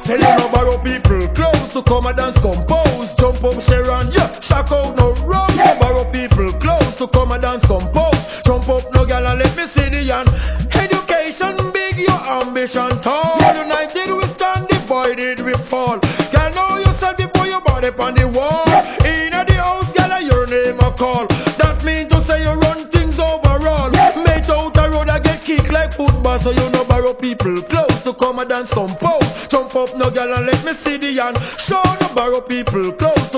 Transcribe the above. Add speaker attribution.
Speaker 1: Tell you no borrow people close to come and dance compose. Jump up Sharon, yeah, shock out no road. No borrow people close to come and dance compose. Jump up no gal and let me see the yan. Education big, your ambition tall. United we stand, divided we fall. Gal know yourself before you body on the wall. In the house, gal your name a call. That mean to say you run things overall. Mate out a road I get kicked like football. So you no borrow people close to come and dance compose. Jump up no gal and let me see the yan. Show no borrow people close to